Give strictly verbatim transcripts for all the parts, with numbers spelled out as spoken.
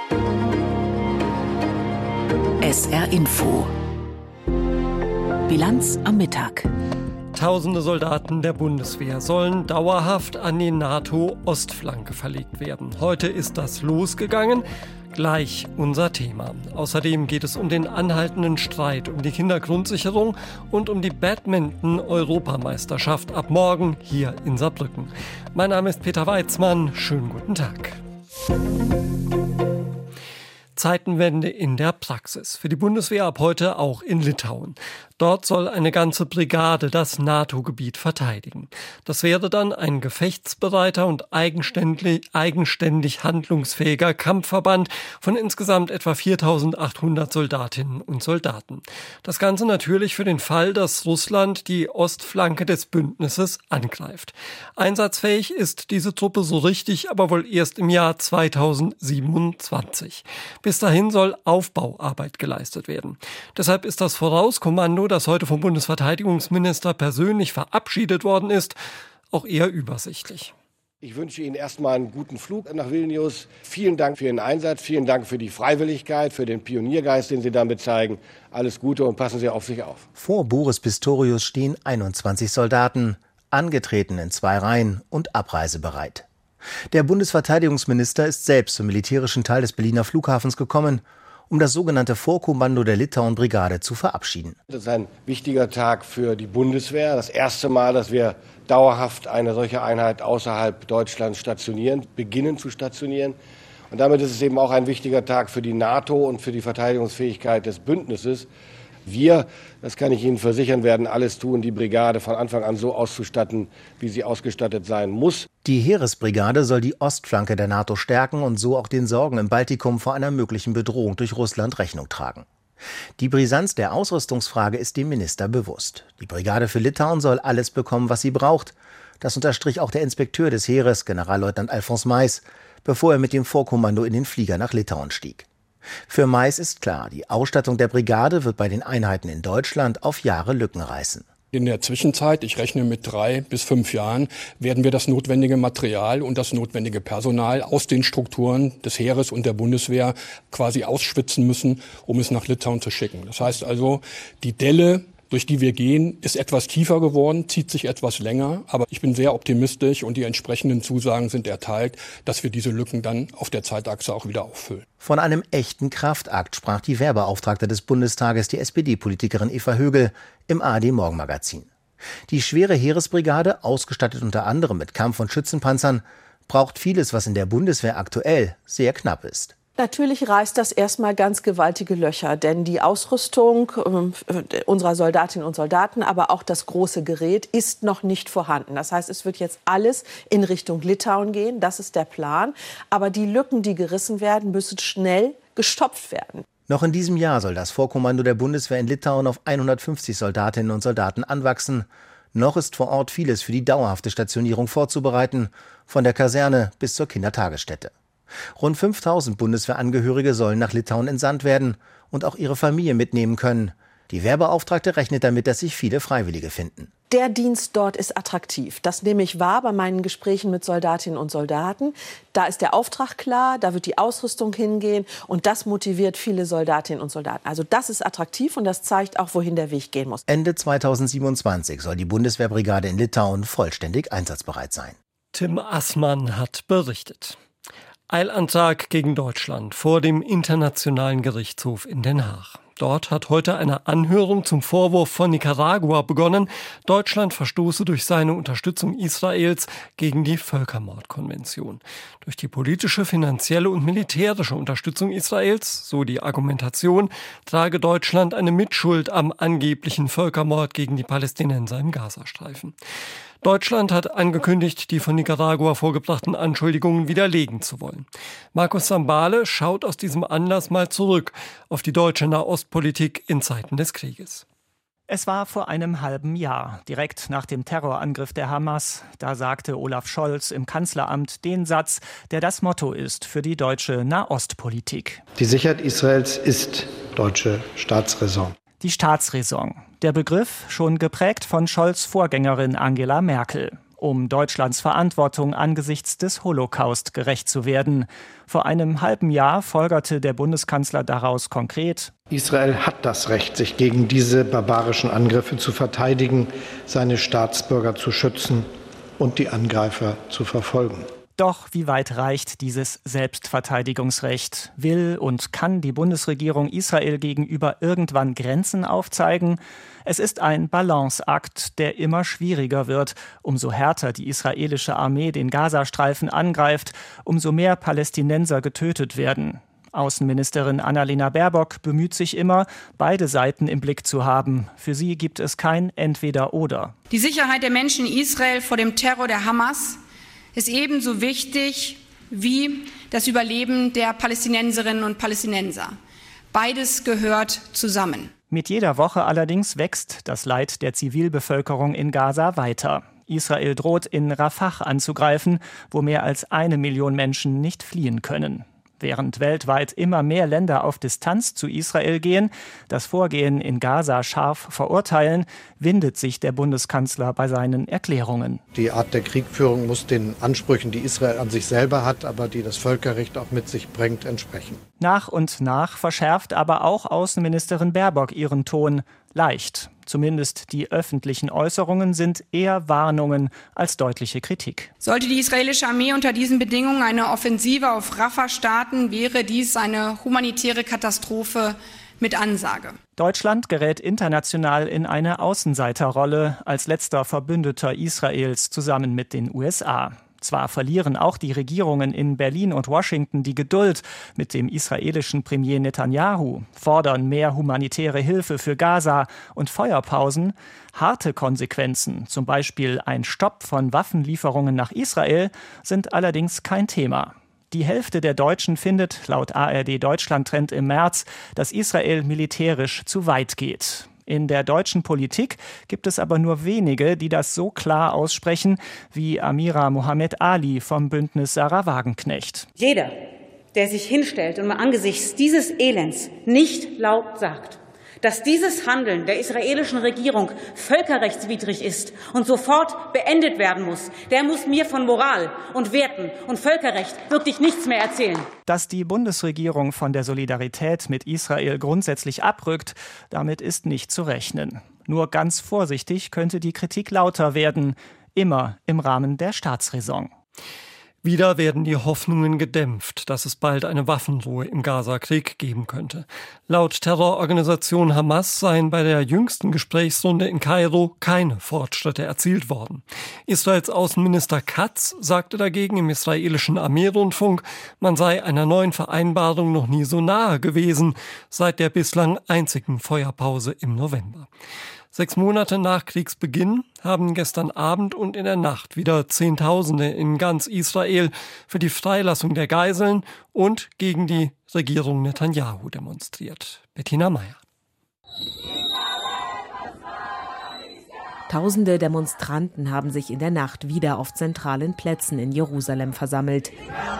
S R Info. Bilanz am Mittag. Tausende Soldaten der Bundeswehr sollen dauerhaft an die NATO-Ostflanke verlegt werden. Heute ist das losgegangen. Gleich unser Thema. Außerdem geht es um den anhaltenden Streit um die Kindergrundsicherung und um die Badminton-Europameisterschaft ab morgen hier in Saarbrücken. Mein Name ist Peter Weizmann. Schönen guten Tag. Zeitenwende in der Praxis. Für die Bundeswehr ab heute auch in Litauen. Dort soll eine ganze Brigade das NATO-Gebiet verteidigen. Das wäre dann ein gefechtsbereiter und eigenständig, eigenständig handlungsfähiger Kampfverband von insgesamt etwa viertausendachthundert Soldatinnen und Soldaten. Das Ganze natürlich für den Fall, dass Russland die Ostflanke des Bündnisses angreift. Einsatzfähig ist diese Truppe so richtig, aber wohl erst im Jahr zweitausendsiebenundzwanzig. Bis dahin soll Aufbauarbeit geleistet werden. Deshalb ist das Vorauskommando, das heute vom Bundesverteidigungsminister persönlich verabschiedet worden ist, auch eher übersichtlich. Ich wünsche Ihnen erstmal einen guten Flug nach Vilnius. Vielen Dank für Ihren Einsatz, vielen Dank für die Freiwilligkeit, für den Pioniergeist, den Sie damit zeigen. Alles Gute und passen Sie auf sich auf. Vor Boris Pistorius stehen einundzwanzig Soldaten, angetreten in zwei Reihen und abreisebereit. Der Bundesverteidigungsminister ist selbst zum militärischen Teil des Berliner Flughafens gekommen, um das sogenannte Vorkommando der Litauen-Brigade zu verabschieden. Das ist ein wichtiger Tag für die Bundeswehr. Das erste Mal, dass wir dauerhaft eine solche Einheit außerhalb Deutschlands stationieren, beginnen zu stationieren. Und damit ist es eben auch ein wichtiger Tag für die NATO und für die Verteidigungsfähigkeit des Bündnisses. Wir, das kann ich Ihnen versichern, werden alles tun, die Brigade von Anfang an so auszustatten, wie sie ausgestattet sein muss. Die Heeresbrigade soll die Ostflanke der NATO stärken und so auch den Sorgen im Baltikum vor einer möglichen Bedrohung durch Russland Rechnung tragen. Die Brisanz der Ausrüstungsfrage ist dem Minister bewusst. Die Brigade für Litauen soll alles bekommen, was sie braucht. Das unterstrich auch der Inspekteur des Heeres, Generalleutnant Alfons Mais, bevor er mit dem Vorkommando in den Flieger nach Litauen stieg. Für Mais ist klar, die Ausstattung der Brigade wird bei den Einheiten in Deutschland auf Jahre Lücken reißen. In der Zwischenzeit, ich rechne mit drei bis fünf Jahren, werden wir das notwendige Material und das notwendige Personal aus den Strukturen des Heeres und der Bundeswehr quasi ausschwitzen müssen, um es nach Litauen zu schicken. Das heißt also, die Delle, durch die wir gehen, ist etwas tiefer geworden, zieht sich etwas länger. Aber ich bin sehr optimistisch und die entsprechenden Zusagen sind erteilt, dass wir diese Lücken dann auf der Zeitachse auch wieder auffüllen. Von einem echten Kraftakt sprach die Wehrbeauftragte des Bundestages, die S P D-Politikerin Eva Högel, im A R D-Morgenmagazin. Die schwere Heeresbrigade, ausgestattet unter anderem mit Kampf- und Schützenpanzern, braucht vieles, was in der Bundeswehr aktuell sehr knapp ist. Natürlich reißt das erstmal ganz gewaltige Löcher, denn die Ausrüstung äh, unserer Soldatinnen und Soldaten, aber auch das große Gerät ist noch nicht vorhanden. Das heißt, es wird jetzt alles in Richtung Litauen gehen, das ist der Plan. Aber die Lücken, die gerissen werden, müssen schnell gestopft werden. Noch in diesem Jahr soll das Vorkommando der Bundeswehr in Litauen auf hundertfünfzig Soldatinnen und Soldaten anwachsen. Noch ist vor Ort vieles für die dauerhafte Stationierung vorzubereiten, von der Kaserne bis zur Kindertagesstätte. Rund fünftausend Bundeswehrangehörige sollen nach Litauen entsandt werden und auch ihre Familie mitnehmen können. Die Wehrbeauftragte rechnet damit, dass sich viele Freiwillige finden. Der Dienst dort ist attraktiv. Das nehme ich wahr bei meinen Gesprächen mit Soldatinnen und Soldaten. Da ist der Auftrag klar, da wird die Ausrüstung hingehen und das motiviert viele Soldatinnen und Soldaten. Also das ist attraktiv und das zeigt auch, wohin der Weg gehen muss. Ende zweitausendsiebenundzwanzig soll die Bundeswehrbrigade in Litauen vollständig einsatzbereit sein. Tim Assmann hat berichtet. Eilantrag gegen Deutschland vor dem Internationalen Gerichtshof in Den Haag. Dort hat heute eine Anhörung zum Vorwurf von Nicaragua begonnen, Deutschland verstoße durch seine Unterstützung Israels gegen die Völkermordkonvention. Durch die politische, finanzielle und militärische Unterstützung Israels, so die Argumentation, trage Deutschland eine Mitschuld am angeblichen Völkermord gegen die Palästinenser im Gazastreifen. Deutschland hat angekündigt, die von Nicaragua vorgebrachten Anschuldigungen widerlegen zu wollen. Markus Sambale schaut aus diesem Anlass mal zurück auf die deutsche Nahostpolitik in Zeiten des Krieges. Es war vor einem halben Jahr, direkt nach dem Terrorangriff der Hamas. Da sagte Olaf Scholz im Kanzleramt den Satz, der das Motto ist für die deutsche Nahostpolitik. Die Sicherheit Israels ist deutsche Staatsräson. Die Staatsräson. Der Begriff schon geprägt von Scholz' Vorgängerin Angela Merkel. um Deutschlands Verantwortung angesichts des Holocaust gerecht zu werden. Vor einem halben Jahr folgerte der Bundeskanzler daraus konkret: Israel hat das Recht, sich gegen diese barbarischen Angriffe zu verteidigen, seine Staatsbürger zu schützen und die Angreifer zu verfolgen. Doch wie weit reicht dieses Selbstverteidigungsrecht? Will und kann die Bundesregierung Israel gegenüber irgendwann Grenzen aufzeigen? Es ist ein Balanceakt, der immer schwieriger wird. Umso härter die israelische Armee den Gazastreifen angreift, umso mehr Palästinenser getötet werden. Außenministerin Annalena Baerbock bemüht sich immer, beide Seiten im Blick zu haben. Für sie gibt es kein Entweder-Oder. Die Sicherheit der Menschen in Israel vor dem Terror der Hamas ist ebenso wichtig wie das Überleben der Palästinenserinnen und Palästinenser. Beides gehört zusammen. Mit jeder Woche allerdings wächst das Leid der Zivilbevölkerung in Gaza weiter. Israel droht, in Rafah anzugreifen, wo mehr als eine Million Menschen nicht fliehen können. Während weltweit immer mehr Länder auf Distanz zu Israel gehen, das Vorgehen in Gaza scharf verurteilen, windet sich der Bundeskanzler bei seinen Erklärungen. Die Art der Kriegführung muss den Ansprüchen, die Israel an sich selber hat, aber die das Völkerrecht auch mit sich bringt, entsprechen. Nach und nach verschärft aber auch Außenministerin Baerbock ihren Ton leicht. Zumindest die öffentlichen Äußerungen sind eher Warnungen als deutliche Kritik. Sollte die israelische Armee unter diesen Bedingungen eine Offensive auf Rafah starten, wäre dies eine humanitäre Katastrophe mit Ansage. Deutschland gerät international in eine Außenseiterrolle als letzter Verbündeter Israels zusammen mit den U S A. Zwar verlieren auch die Regierungen in Berlin und Washington die Geduld mit dem israelischen Premier Netanyahu, fordern mehr humanitäre Hilfe für Gaza und Feuerpausen. Harte Konsequenzen, zum Beispiel ein Stopp von Waffenlieferungen nach Israel, sind allerdings kein Thema. Die Hälfte der Deutschen findet, laut A R D Deutschland-Trend im März, dass Israel militärisch zu weit geht. In der deutschen Politik gibt es aber nur wenige, die das so klar aussprechen wie Amira Mohammed Ali vom Bündnis Sarah Wagenknecht. Jeder, der sich hinstellt und angesichts dieses Elends nicht laut sagt, dass dieses Handeln der israelischen Regierung völkerrechtswidrig ist und sofort beendet werden muss, der muss mir von Moral und Werten und Völkerrecht wirklich nichts mehr erzählen. Dass die Bundesregierung von der Solidarität mit Israel grundsätzlich abrückt, damit ist nicht zu rechnen. Nur ganz vorsichtig könnte die Kritik lauter werden, immer im Rahmen der Staatsräson. Wieder werden die Hoffnungen gedämpft, dass es bald eine Waffenruhe im Gaza-Krieg geben könnte. Laut Terrororganisation Hamas seien bei der jüngsten Gesprächsrunde in Kairo keine Fortschritte erzielt worden. Israels Außenminister Katz sagte dagegen im israelischen Armeerundfunk, man sei einer neuen Vereinbarung noch nie so nahe gewesen, seit der bislang einzigen Feuerpause im November. Sechs Monate nach Kriegsbeginn haben gestern Abend und in der Nacht wieder Zehntausende in ganz Israel für die Freilassung der Geiseln und gegen die Regierung Netanyahu demonstriert. Bettina Meyer. Tausende Demonstranten haben sich in der Nacht wieder auf zentralen Plätzen in Jerusalem versammelt.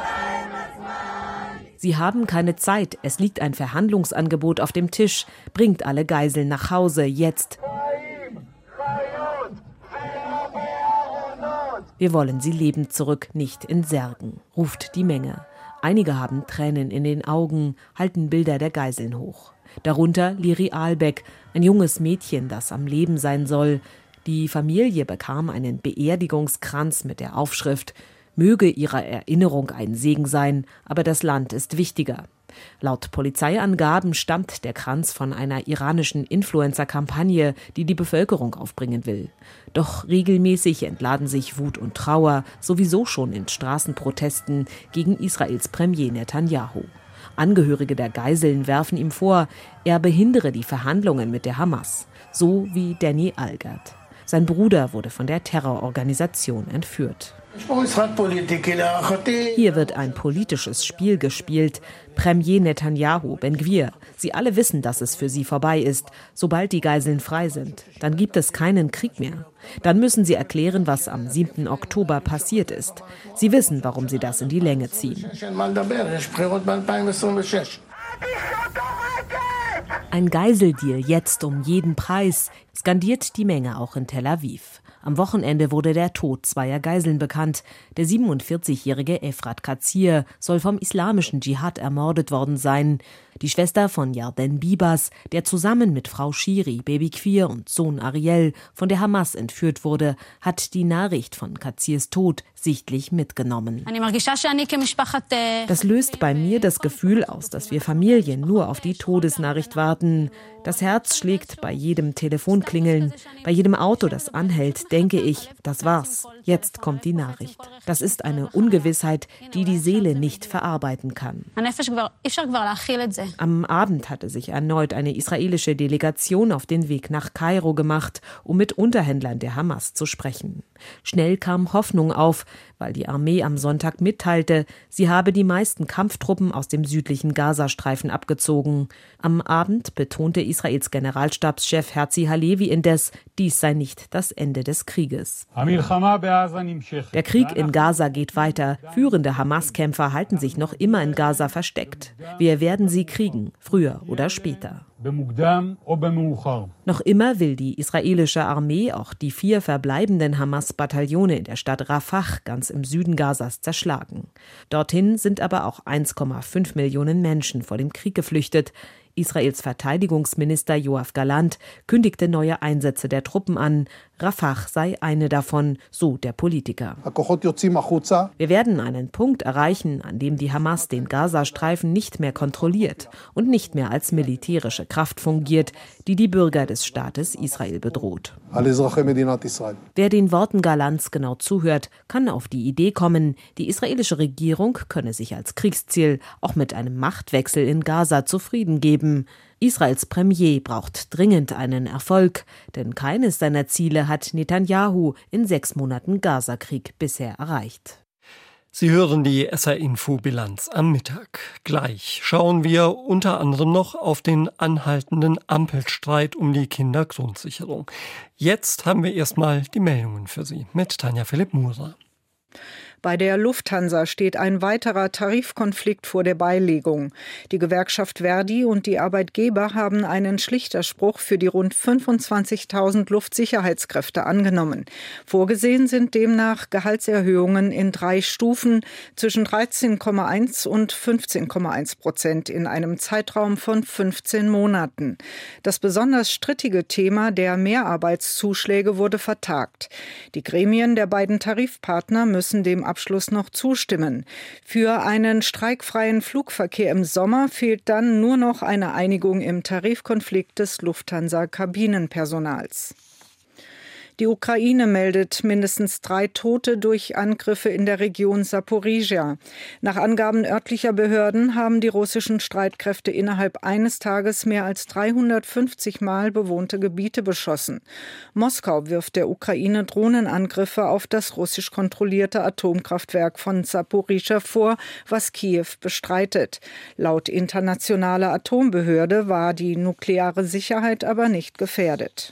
Sie haben keine Zeit, es liegt ein Verhandlungsangebot auf dem Tisch. Bringt alle Geiseln nach Hause, jetzt. Wir wollen sie lebend zurück, nicht in Särgen, ruft die Menge. Einige haben Tränen in den Augen, halten Bilder der Geiseln hoch. Darunter Liri Albeck, ein junges Mädchen, das am Leben sein soll. Die Familie bekam einen Beerdigungskranz mit der Aufschrift: Möge ihrer Erinnerung ein Segen sein, aber das Land ist wichtiger. Laut Polizeiangaben stammt der Kranz von einer iranischen Influencer-Kampagne, die die Bevölkerung aufbringen will. Doch regelmäßig entladen sich Wut und Trauer, sowieso schon in Straßenprotesten gegen Israels Premier Netanyahu. Angehörige der Geiseln werfen ihm vor, er behindere die Verhandlungen mit der Hamas, so wie Danny Algert. Sein Bruder wurde von der Terrororganisation entführt. Hier wird ein politisches Spiel gespielt. Premier Netanyahu, Ben Gvir, sie alle wissen, dass es für sie vorbei ist. Sobald die Geiseln frei sind, dann gibt es keinen Krieg mehr. Dann müssen sie erklären, was am siebten Oktober passiert ist. Sie wissen, warum sie das in die Länge ziehen. Ein Geiseldeal jetzt um jeden Preis, skandiert die Menge auch in Tel Aviv. Am Wochenende wurde der Tod zweier Geiseln bekannt. Der siebenundvierzigjährige Efrat Katzir soll vom islamischen Dschihad ermordet worden sein. Die Schwester von Yarden Bibas, der zusammen mit Frau Shiri, Baby Queer und Sohn Ariel von der Hamas entführt wurde, hat die Nachricht von Katzirs Tod sichtlich mitgenommen. Das löst bei mir das Gefühl aus, dass wir Familien nur auf die Todesnachricht warten. Das Herz schlägt bei jedem Telefonklingeln, bei jedem Auto, das anhält, denke ich, das war's. Jetzt kommt die Nachricht. Das ist eine Ungewissheit, die die Seele nicht verarbeiten kann. Am Abend hatte sich erneut eine israelische Delegation auf den Weg nach Kairo gemacht, um mit Unterhändlern der Hamas zu sprechen. Schnell kam Hoffnung auf, weil die Armee am Sonntag mitteilte, sie habe die meisten Kampftruppen aus dem südlichen Gazastreifen abgezogen. Am Abend betonte Israels Generalstabschef Herzi Halevi indes, dies sei nicht das Ende des Krieges. Der Krieg in Gaza geht weiter. Führende Hamas-Kämpfer halten sich noch immer in Gaza versteckt. Wir werden sie kriegen, früher oder später. Noch immer will die israelische Armee auch die vier verbleibenden Hamas-Bataillone in der Stadt Rafah ganz im Süden Gazas zerschlagen. Dorthin sind aber auch eins Komma fünf Millionen Menschen vor dem Krieg geflüchtet. Israels Verteidigungsminister Yoav Gallant kündigte neue Einsätze der Truppen an. Rafah sei eine davon, so der Politiker. Wir werden einen Punkt erreichen, an dem die Hamas den Gazastreifen nicht mehr kontrolliert und nicht mehr als militärische Kraft fungiert, die die Bürger des Staates Israel bedroht. Wer den Worten Gallants genau zuhört, kann auf die Idee kommen, die israelische Regierung könne sich als Kriegsziel auch mit einem Machtwechsel in Gaza zufrieden geben. Israels Premier braucht dringend einen Erfolg, denn keines seiner Ziele hat Netanyahu in sechs Monaten Gazakrieg bisher erreicht. Sie hören die S R-Info-Bilanz am Mittag. Gleich schauen wir unter anderem noch auf den anhaltenden Ampelstreit um die Kindergrundsicherung. Jetzt haben wir erstmal die Meldungen für Sie mit Tanja Philipp-Murer. Bei der Lufthansa steht ein weiterer Tarifkonflikt vor der Beilegung. Die Gewerkschaft Verdi und die Arbeitgeber haben einen Schlichterspruch für die rund fünfundzwanzigtausend Luftsicherheitskräfte angenommen. Vorgesehen sind demnach Gehaltserhöhungen in drei Stufen zwischen dreizehn Komma eins und fünfzehn Komma eins Prozent in einem Zeitraum von fünfzehn Monaten. Das besonders strittige Thema der Mehrarbeitszuschläge wurde vertagt. Die Gremien der beiden Tarifpartner müssen dem Abschluss noch zustimmen. Für einen streikfreien Flugverkehr im Sommer fehlt dann nur noch eine Einigung im Tarifkonflikt des Lufthansa-Kabinenpersonals. Die Ukraine meldet mindestens drei Tote durch Angriffe in der Region Saporizhia. Nach Angaben örtlicher Behörden haben die russischen Streitkräfte innerhalb eines Tages mehr als dreihundertfünfzig Mal bewohnte Gebiete beschossen. Moskau wirft der Ukraine Drohnenangriffe auf das russisch kontrollierte Atomkraftwerk von Saporizhia vor, was Kiew bestreitet. Laut internationaler Atombehörde war die nukleare Sicherheit aber nicht gefährdet.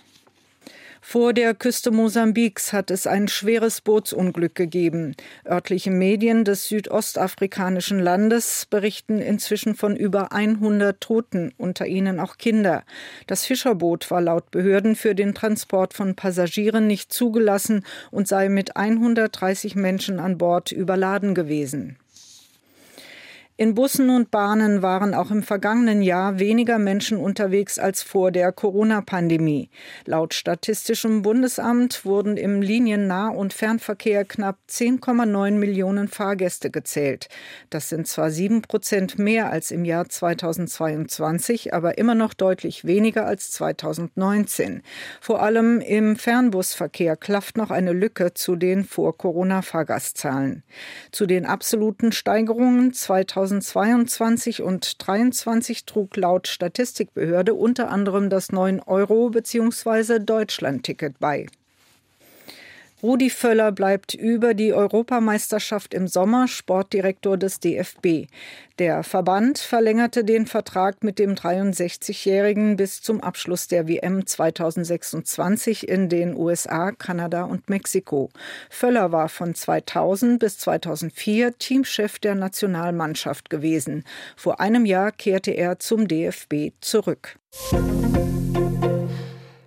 Vor der Küste Mosambiks hat es ein schweres Bootsunglück gegeben. Örtliche Medien des südostafrikanischen Landes berichten inzwischen von über hundert Toten, unter ihnen auch Kinder. Das Fischerboot war laut Behörden für den Transport von Passagieren nicht zugelassen und sei mit hundertdreißig Menschen an Bord überladen gewesen. In Bussen und Bahnen waren auch im vergangenen Jahr weniger Menschen unterwegs als vor der Corona-Pandemie. Laut Statistischem Bundesamt wurden im Liniennah- und Fernverkehr knapp zehn Komma neun Millionen Fahrgäste gezählt. Das sind zwar sieben Prozent mehr als im Jahr zweitausendzweiundzwanzig, aber immer noch deutlich weniger als zweitausendneunzehn. Vor allem im Fernbusverkehr klafft noch eine Lücke zu den Vor-Corona-Fahrgastzahlen. Zu den absoluten Steigerungen zweitausendzweiundzwanzig und zweitausenddreiundzwanzig trug laut Statistikbehörde unter anderem das neun Euro- bzw. Deutschland-Ticket bei. Rudi Völler bleibt über die Europameisterschaft im Sommer Sportdirektor des D F B. Der Verband verlängerte den Vertrag mit dem dreiundsechzigjährigen bis zum Abschluss der W M zweitausendsechsundzwanzig in den U S A, Kanada und Mexiko. Völler war von zweitausend bis zweitausendvier Teamchef der Nationalmannschaft gewesen. Vor einem Jahr kehrte er zum D F B zurück.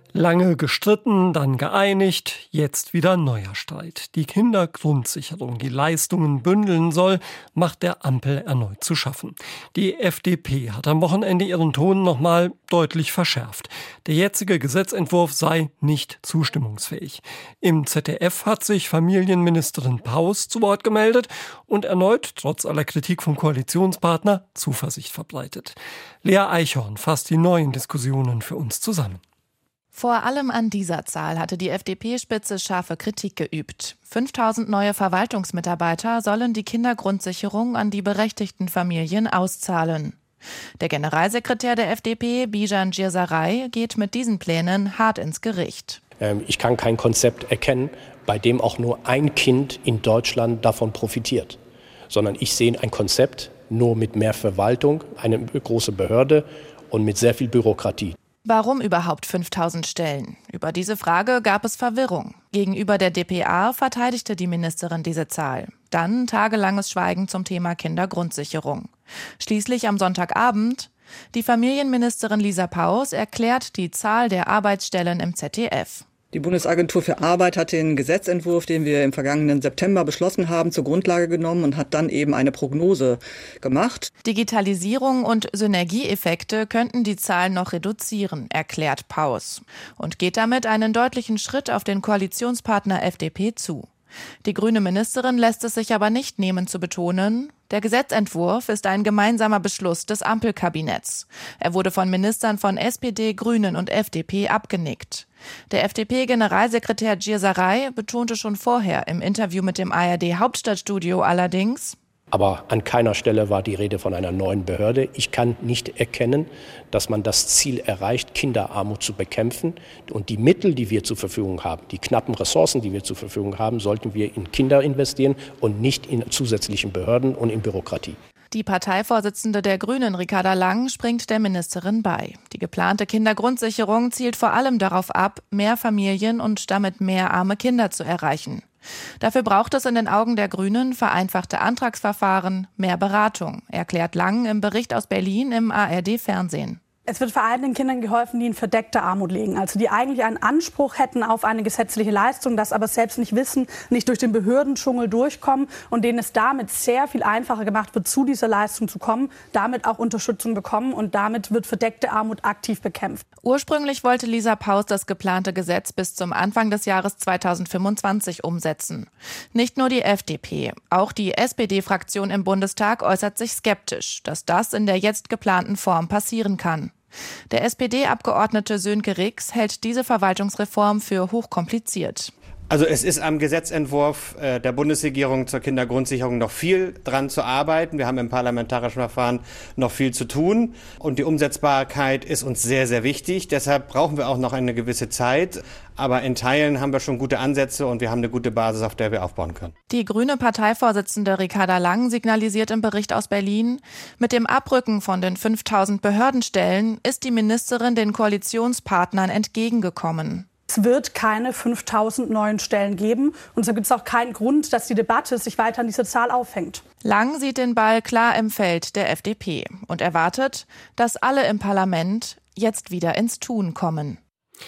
Lange gestritten, dann geeinigt, jetzt wieder neuer Streit. Die Kindergrundsicherung, die Leistungen bündeln soll, macht der Ampel erneut zu schaffen. Die F D P hat am Wochenende ihren Ton nochmal deutlich verschärft. Der jetzige Gesetzentwurf sei nicht zustimmungsfähig. Im Z D F hat sich Familienministerin Paus zu Wort gemeldet und erneut, trotz aller Kritik vom Koalitionspartner, Zuversicht verbreitet. Lea Eichhorn fasst die neuen Diskussionen für uns zusammen. Vor allem an dieser Zahl hatte die F D P-Spitze scharfe Kritik geübt. fünftausend neue Verwaltungsmitarbeiter sollen die Kindergrundsicherung an die berechtigten Familien auszahlen. Der Generalsekretär der F D P, Bijan Girsaray, geht mit diesen Plänen hart ins Gericht. Ich kann kein Konzept erkennen, bei dem auch nur ein Kind in Deutschland davon profitiert. Sondern ich sehe ein Konzept nur mit mehr Verwaltung, eine große Behörde und mit sehr viel Bürokratie. Warum überhaupt fünftausend Stellen? Über diese Frage gab es Verwirrung. Gegenüber der d p a verteidigte die Ministerin diese Zahl. Dann tagelanges Schweigen zum Thema Kindergrundsicherung. Schließlich am Sonntagabend: Die Familienministerin Lisa Paus erklärt die Zahl der Arbeitsstellen im Z D F. Die Bundesagentur für Arbeit hat den Gesetzentwurf, den wir im vergangenen September beschlossen haben, zur Grundlage genommen und hat dann eben eine Prognose gemacht. Digitalisierung und Synergieeffekte könnten die Zahlen noch reduzieren, erklärt Paus. Und geht damit einen deutlichen Schritt auf den Koalitionspartner F D P zu. Die grüne Ministerin lässt es sich aber nicht nehmen zu betonen: Der Gesetzentwurf ist ein gemeinsamer Beschluss des Ampelkabinetts. Er wurde von Ministern von S P D, Grünen und F D P abgenickt. Der F D P-Generalsekretär Girsaray betonte schon vorher im Interview mit dem A R D-Hauptstadtstudio allerdings: Aber an keiner Stelle war die Rede von einer neuen Behörde. Ich kann nicht erkennen, dass man das Ziel erreicht, Kinderarmut zu bekämpfen. Und die Mittel, die wir zur Verfügung haben, die knappen Ressourcen, die wir zur Verfügung haben, sollten wir in Kinder investieren und nicht in zusätzlichen Behörden und in Bürokratie. Die Parteivorsitzende der Grünen, Ricarda Lang, springt der Ministerin bei. Die geplante Kindergrundsicherung zielt vor allem darauf ab, mehr Familien und damit mehr arme Kinder zu erreichen. Dafür braucht es in den Augen der Grünen vereinfachte Antragsverfahren, mehr Beratung, erklärt Lang im Bericht aus Berlin im A R D-Fernsehen. Es wird vor allem den Kindern geholfen, die in verdeckter Armut liegen, also die eigentlich einen Anspruch hätten auf eine gesetzliche Leistung, das aber selbst nicht wissen, nicht durch den Behördendschungel durchkommen und denen es damit sehr viel einfacher gemacht wird, zu dieser Leistung zu kommen, damit auch Unterstützung bekommen und damit wird verdeckte Armut aktiv bekämpft. Ursprünglich wollte Lisa Paus das geplante Gesetz bis zum Anfang des Jahres zweitausendfünfundzwanzig umsetzen. Nicht nur die F D P, auch die S P D-Fraktion im Bundestag äußert sich skeptisch, dass das in der jetzt geplanten Form passieren kann. Der S P D-Abgeordnete Sönke Rix hält diese Verwaltungsreform für hochkompliziert. Also es ist am Gesetzentwurf äh, der Bundesregierung zur Kindergrundsicherung noch viel dran zu arbeiten. Wir haben im parlamentarischen Verfahren noch viel zu tun. Und die Umsetzbarkeit ist uns sehr, sehr wichtig. Deshalb brauchen wir auch noch eine gewisse Zeit. Aber in Teilen haben wir schon gute Ansätze und wir haben eine gute Basis, auf der wir aufbauen können. Die grüne Parteivorsitzende Ricarda Lang signalisiert im Bericht aus Berlin: Mit dem Abrücken von den fünftausend Behördenstellen ist die Ministerin den Koalitionspartnern entgegengekommen. Es wird keine fünftausend neuen Stellen geben und so gibt es auch keinen Grund, dass die Debatte sich weiter an dieser Zahl aufhängt. Lang sieht den Ball klar im Feld der F D P und erwartet, dass alle im Parlament jetzt wieder ins Tun kommen.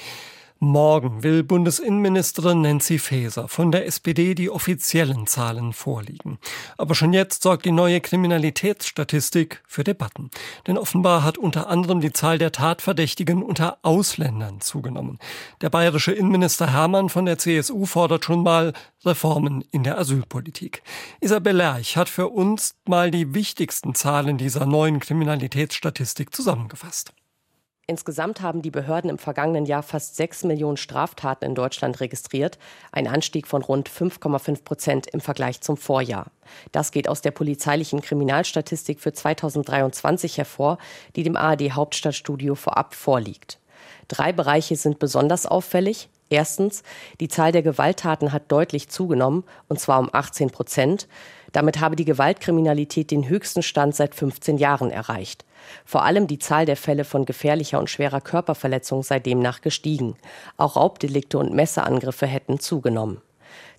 Morgen will Bundesinnenministerin Nancy Faeser von der S P D die offiziellen Zahlen vorlegen. Aber schon jetzt sorgt die neue Kriminalitätsstatistik für Debatten. Denn offenbar hat unter anderem die Zahl der Tatverdächtigen unter Ausländern zugenommen. Der bayerische Innenminister Hermann von der C S U fordert schon mal Reformen in der Asylpolitik. Isabel Lerch hat für uns mal die wichtigsten Zahlen dieser neuen Kriminalitätsstatistik zusammengefasst. Insgesamt haben die Behörden im vergangenen Jahr fast sechs Millionen Straftaten in Deutschland registriert, ein Anstieg von rund fünf Komma fünf Prozent im Vergleich zum Vorjahr. Das geht aus der polizeilichen Kriminalstatistik für zweitausenddreiundzwanzig hervor, die dem A R D-Hauptstadtstudio vorab vorliegt. Drei Bereiche sind besonders auffällig. Erstens, die Zahl der Gewalttaten hat deutlich zugenommen, und zwar um achtzehn Prozent. Damit habe die Gewaltkriminalität den höchsten Stand seit fünfzehn Jahren erreicht. Vor allem die Zahl der Fälle von gefährlicher und schwerer Körperverletzung sei demnach gestiegen. Auch Raubdelikte und Messerangriffe hätten zugenommen.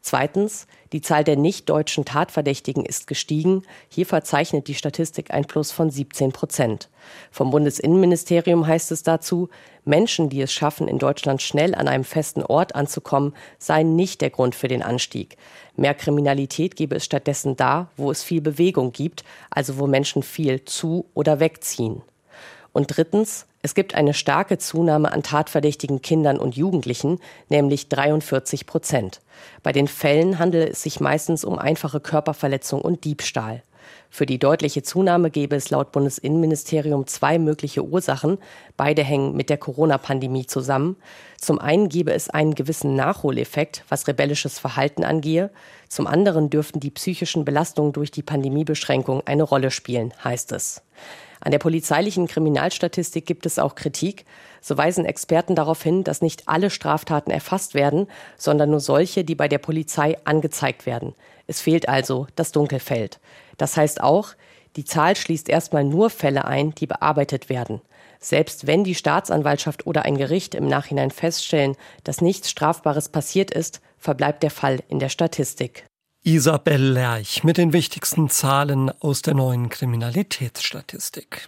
Zweitens, die Zahl der nicht-deutschen Tatverdächtigen ist gestiegen. Hier verzeichnet die Statistik ein Plus von siebzehn Prozent. Vom Bundesinnenministerium heißt es dazu, Menschen, die es schaffen, in Deutschland schnell an einem festen Ort anzukommen, seien nicht der Grund für den Anstieg. Mehr Kriminalität gebe es stattdessen da, wo es viel Bewegung gibt, also wo Menschen viel zu- oder wegziehen. Und drittens, es gibt eine starke Zunahme an tatverdächtigen Kindern und Jugendlichen, nämlich dreiundvierzig Prozent. Bei den Fällen handele es sich meistens um einfache Körperverletzung und Diebstahl. Für die deutliche Zunahme gäbe es laut Bundesinnenministerium zwei mögliche Ursachen. Beide hängen mit der Corona-Pandemie zusammen. Zum einen gäbe es einen gewissen Nachholeffekt, was rebellisches Verhalten angehe. Zum anderen dürften die psychischen Belastungen durch die Pandemiebeschränkung eine Rolle spielen, heißt es. An der polizeilichen Kriminalstatistik gibt es auch Kritik. So weisen Experten darauf hin, dass nicht alle Straftaten erfasst werden, sondern nur solche, die bei der Polizei angezeigt werden. Es fehlt also das Dunkelfeld. Das heißt auch, die Zahl schließt erstmal nur Fälle ein, die bearbeitet werden. Selbst wenn die Staatsanwaltschaft oder ein Gericht im Nachhinein feststellen, dass nichts Strafbares passiert ist, verbleibt der Fall in der Statistik. Isabel Lerch mit den wichtigsten Zahlen aus der neuen Kriminalitätsstatistik.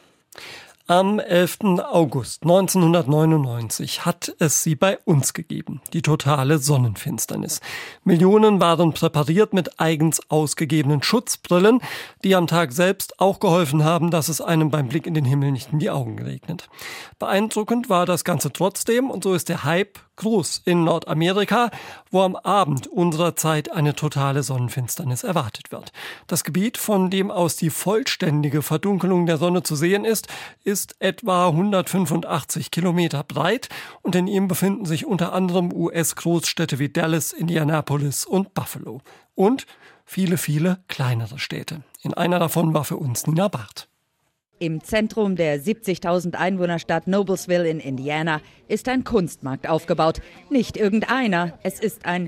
Am elften August neunzehnhundertneunundneunzig hat es sie bei uns gegeben, die totale Sonnenfinsternis. Millionen waren präpariert mit eigens ausgegebenen Schutzbrillen, die am Tag selbst auch geholfen haben, dass es einem beim Blick in den Himmel nicht in die Augen regnet. Beeindruckend war das Ganze trotzdem und so ist der Hype groß in Nordamerika, wo am Abend unserer Zeit eine totale Sonnenfinsternis erwartet wird. Das Gebiet, von dem aus die vollständige Verdunkelung der Sonne zu sehen ist, ist etwa hundertfünfundachtzig Kilometer breit und in ihm befinden sich unter anderem U S-Großstädte wie Dallas, Indianapolis und Buffalo. Und viele, viele kleinere Städte. In einer davon war für uns Nina Barth. Im Zentrum der siebzigtausend Einwohnerstadt Noblesville in Indiana ist ein Kunstmarkt aufgebaut. Nicht irgendeiner, es ist ein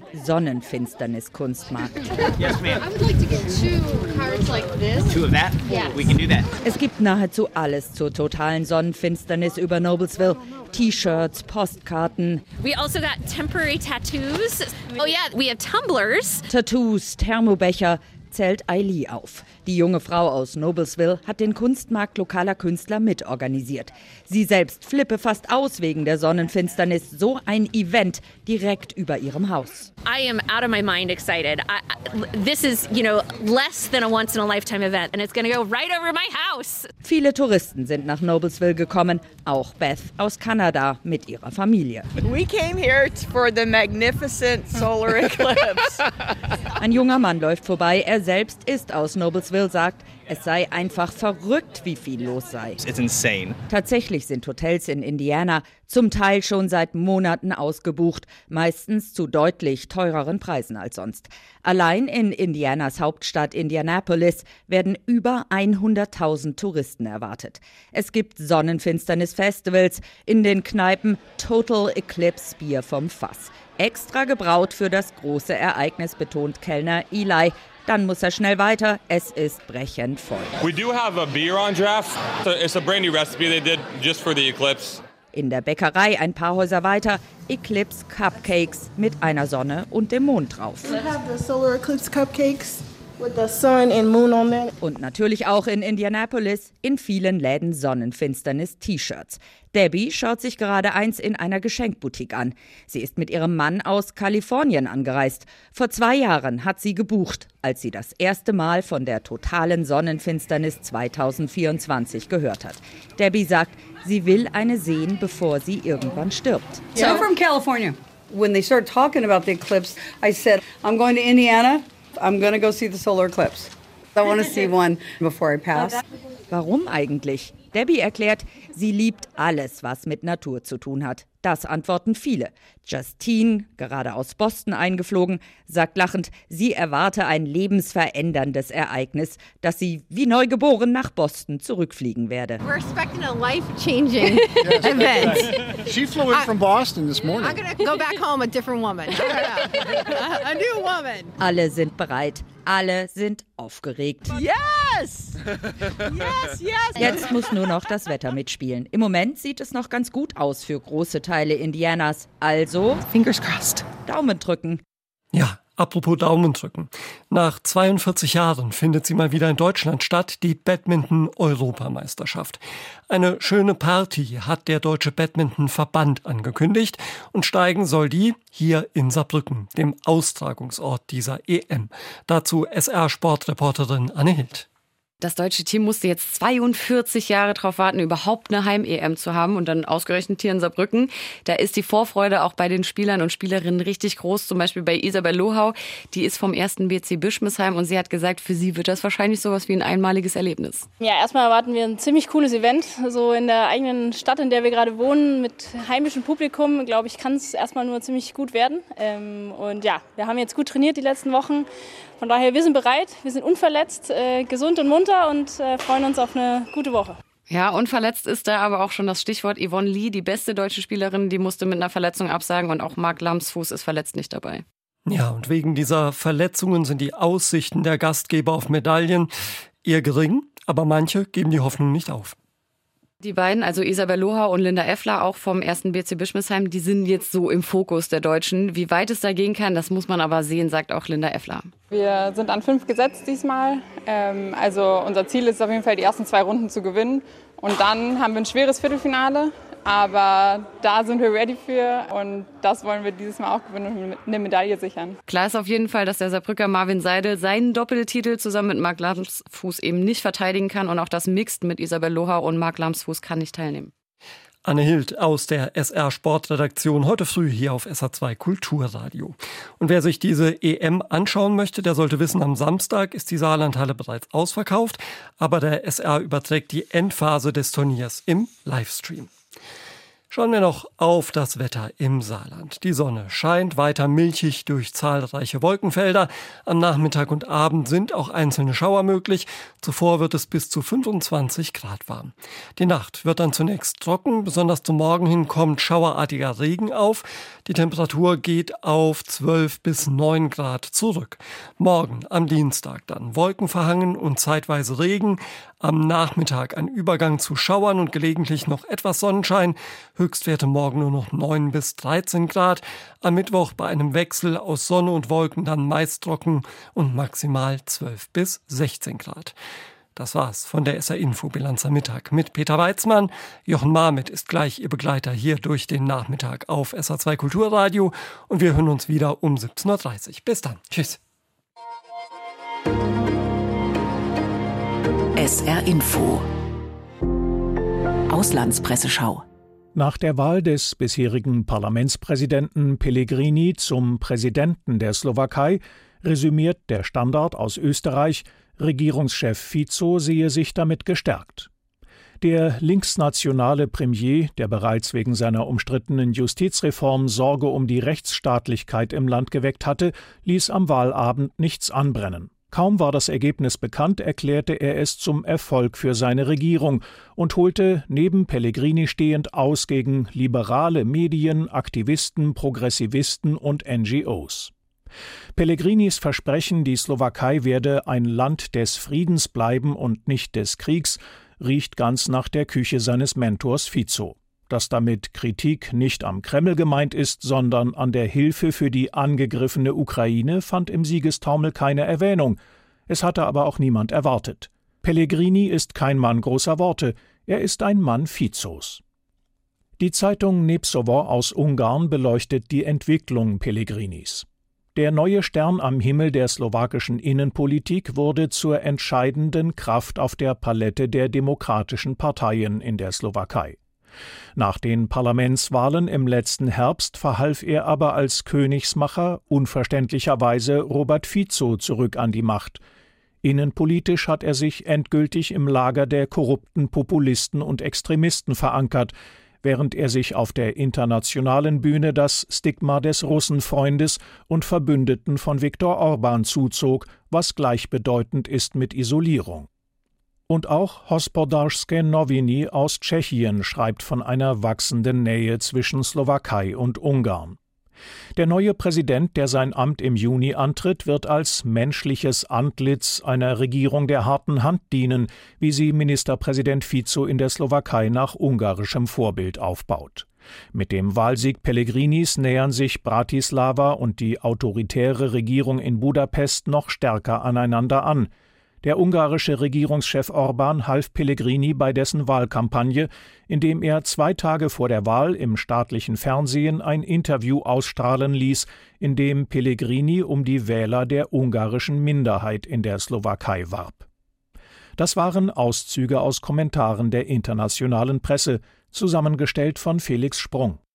Sonnenfinsternis-Kunstmarkt. Yes, ma'am. I would like to get two cards like this. Two of that? Yes. We can do that. Es gibt nahezu alles zur totalen Sonnenfinsternis über Noblesville. T-Shirts, Postkarten. We also got temporary tattoos. Oh yeah, we have tumblers. Tattoos, Thermobecher. Zählt Eileen auf. Die junge Frau aus Noblesville hat den Kunstmarkt lokaler Künstler mitorganisiert. Sie selbst flippe fast aus wegen der Sonnenfinsternis. So ein Event direkt über ihrem Haus. I am out of my mind excited. I, I, this is, you know, less than a once-in-a-lifetime event and it's going to go right over my house. Viele Touristen sind nach Noblesville gekommen, auch Beth aus Kanada mit ihrer Familie. We came here for the magnificent solar eclipse. Ein junger Mann läuft vorbei, er selbst ist aus Noblesville, sagt, es sei einfach verrückt, wie viel los sei. It's insane. Tatsächlich sind Hotels in Indiana zum Teil schon seit Monaten ausgebucht, meistens zu deutlich teureren Preisen als sonst. Allein in Indianas Hauptstadt Indianapolis werden über hunderttausend Touristen erwartet. Es gibt Sonnenfinsternis-Festivals, in den Kneipen Total Eclipse Bier vom Fass. Extra gebraut für das große Ereignis, betont Kellner Eli. Dann muss er schnell weiter, es ist brechend voll. We do have a beer on draft. It's a brand new recipe they did just for the eclipse. In der Bäckerei ein paar Häuser weiter, Eclipse Cupcakes mit einer Sonne und dem Mond drauf. We have the solar eclipse cupcakes with the sun and moon on them. Und natürlich auch in Indianapolis in vielen Läden Sonnenfinsternis-T-Shirts. Debbie schaut sich gerade eins in einer Geschenkboutique an. Sie ist mit ihrem Mann aus Kalifornien angereist. Vor zwei Jahren hat sie gebucht, als sie das erste Mal von der totalen Sonnenfinsternis zweitausendvierundzwanzig gehört hat. Debbie sagt, sie will eine sehen, bevor sie irgendwann stirbt. So I'm from California. When they started talking about the eclipse, I said, I'm going to Indiana. I'm going to go see the solar eclipse. I want to see one before I pass. Warum eigentlich? Debbie erklärt, sie liebt alles, was mit Natur zu tun hat. Das antworten viele. Justine, gerade aus Boston eingeflogen, sagt lachend, sie erwarte ein lebensveränderndes Ereignis, dass sie wie neugeboren nach Boston zurückfliegen werde. We're expecting a life-changing event. She flew in from Boston this morning. I'm going to go back home a different woman. A new woman. Alle sind bereit. Alle sind aufgeregt. Yes! Yes, yes! Jetzt muss nur noch das Wetter mitspielen. Im Moment sieht es noch ganz gut aus für große Teile Indianas. Also, fingers crossed. Daumen drücken. Ja, Apropos Daumendrücken. Nach zweiundvierzig Jahren findet sie mal wieder in Deutschland statt, die Badminton-Europameisterschaft. Eine schöne Party hat der Deutsche Badminton-Verband angekündigt und steigen soll die hier in Saarbrücken, dem Austragungsort dieser E M. Dazu S R-Sportreporterin Anne Hild. Das deutsche Team musste jetzt zweiundvierzig Jahre darauf warten, überhaupt eine Heim-E M zu haben und dann ausgerechnet hier in Saarbrücken. Da ist die Vorfreude auch bei den Spielern und Spielerinnen richtig groß, zum Beispiel bei Isabel Lohau. Die ist vom ersten B C Bischmisheim und sie hat gesagt, für sie wird das wahrscheinlich sowas wie ein einmaliges Erlebnis. Ja, erstmal erwarten wir ein ziemlich cooles Event, so in der eigenen Stadt, in der wir gerade wohnen, mit heimischem Publikum, glaube ich, kann es erstmal nur ziemlich gut werden. Und ja, wir haben jetzt gut trainiert die letzten Wochen. Von daher, wir sind bereit, wir sind unverletzt, äh, gesund und munter und äh, freuen uns auf eine gute Woche. Ja, unverletzt ist da aber auch schon das Stichwort. Yvonne Lee, die beste deutsche Spielerin, die musste mit einer Verletzung absagen und auch Marc Lamsfuß ist verletzt nicht dabei. Ja, und wegen dieser Verletzungen sind die Aussichten der Gastgeber auf Medaillen eher gering, aber manche geben die Hoffnung nicht auf. Die beiden, also Isabel Lohau und Linda Effler, auch vom ersten B C Bischmisheim, die sind jetzt so im Fokus der Deutschen. Wie weit es da gehen kann, das muss man aber sehen, sagt auch Linda Effler. Wir sind an fünf gesetzt diesmal. Also unser Ziel ist auf jeden Fall, die ersten zwei Runden zu gewinnen. Und dann haben wir ein schweres Viertelfinale. Aber da sind wir ready für und das wollen wir dieses Mal auch gewinnen und eine Medaille sichern. Klar ist auf jeden Fall, dass der Saarbrücker Marvin Seidel seinen Doppeltitel zusammen mit Marc Lamsfuß eben nicht verteidigen kann und auch das Mixed mit Isabel Lohau und Marc Lamsfuß kann nicht teilnehmen. Anne Hild aus der S R-Sportredaktion, heute früh hier auf S R zwei Kulturradio. Und wer sich diese E M anschauen möchte, der sollte wissen, am Samstag ist die Saarlandhalle bereits ausverkauft, aber der S R überträgt die Endphase des Turniers im Livestream. Schauen wir noch auf das Wetter im Saarland. Die Sonne scheint weiter milchig durch zahlreiche Wolkenfelder. Am Nachmittag und Abend sind auch einzelne Schauer möglich. Zuvor wird es bis zu fünfundzwanzig Grad warm. Die Nacht wird dann zunächst trocken. Besonders zum Morgen hin kommt schauerartiger Regen auf. Die Temperatur geht auf zwölf bis neun Grad zurück. Morgen am Dienstag dann wolkenverhangen und zeitweise Regen. Am Nachmittag ein Übergang zu Schauern und gelegentlich noch etwas Sonnenschein. Höchstwerte morgen nur noch neun bis dreizehn Grad. Am Mittwoch bei einem Wechsel aus Sonne und Wolken dann meist trocken und maximal zwölf bis sechzehn Grad. Das war's von der S R-Info-Bilanz am Mittag mit Peter Weizmann. Jochen Marmit ist gleich Ihr Begleiter hier durch den Nachmittag auf S R zwei Kulturradio. Und wir hören uns wieder um siebzehn Uhr dreißig. Bis dann. Tschüss. S R-Info. Auslandspresseschau. Nach der Wahl des bisherigen Parlamentspräsidenten Pellegrini zum Präsidenten der Slowakei resümiert der Standard aus Österreich, Regierungschef Fico sehe sich damit gestärkt. Der linksnationale Premier, der bereits wegen seiner umstrittenen Justizreform Sorge um die Rechtsstaatlichkeit im Land geweckt hatte, ließ am Wahlabend nichts anbrennen. Kaum war das Ergebnis bekannt, erklärte er es zum Erfolg für seine Regierung und holte neben Pellegrini stehend aus gegen liberale Medien, Aktivisten, Progressivisten und N G Os. Pellegrinis Versprechen, die Slowakei werde ein Land des Friedens bleiben und nicht des Kriegs, riecht ganz nach der Küche seines Mentors Fico. Dass damit Kritik nicht am Kreml gemeint ist, sondern an der Hilfe für die angegriffene Ukraine, fand im Siegestaumel keine Erwähnung. Es hatte aber auch niemand erwartet. Pellegrini ist kein Mann großer Worte, er ist ein Mann Ficos. Die Zeitung Népszava aus Ungarn beleuchtet die Entwicklung Pellegrinis. Der neue Stern am Himmel der slowakischen Innenpolitik wurde zur entscheidenden Kraft auf der Palette der demokratischen Parteien in der Slowakei. Nach den Parlamentswahlen im letzten Herbst verhalf er aber als Königsmacher unverständlicherweise Robert Fico zurück an die Macht. Innenpolitisch hat er sich endgültig im Lager der korrupten Populisten und Extremisten verankert, während er sich auf der internationalen Bühne das Stigma des Russenfreundes und Verbündeten von Viktor Orban zuzog, was gleichbedeutend ist mit Isolierung. Und auch Hospodářské noviny aus Tschechien schreibt von einer wachsenden Nähe zwischen Slowakei und Ungarn. Der neue Präsident, der sein Amt im Juni antritt, wird als menschliches Antlitz einer Regierung der harten Hand dienen, wie sie Ministerpräsident Fico in der Slowakei nach ungarischem Vorbild aufbaut. Mit dem Wahlsieg Pellegrinis nähern sich Bratislava und die autoritäre Regierung in Budapest noch stärker aneinander an. Der ungarische Regierungschef Orbán half Pellegrini bei dessen Wahlkampagne, indem er zwei Tage vor der Wahl im staatlichen Fernsehen ein Interview ausstrahlen ließ, in dem Pellegrini um die Wähler der ungarischen Minderheit in der Slowakei warb. Das waren Auszüge aus Kommentaren der internationalen Presse, zusammengestellt von Felix Sprung.